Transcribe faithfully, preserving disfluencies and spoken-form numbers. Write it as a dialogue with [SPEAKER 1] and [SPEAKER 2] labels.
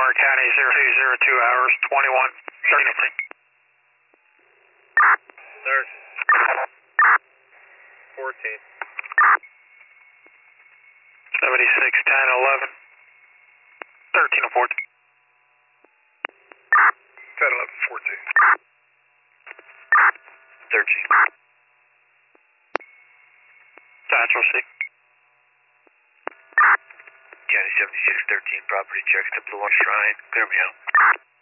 [SPEAKER 1] Lamar County, zero two zero two hours, twenty-one thirty.
[SPEAKER 2] Third. fourteen.
[SPEAKER 1] seventy-six ten eleven. thirteen oh fourteen.
[SPEAKER 2] ten eleven fourteen.
[SPEAKER 1] thirteen. Central C.
[SPEAKER 3] County seventy-six thirteen, property checks to Blue One Shrine. Clear me out.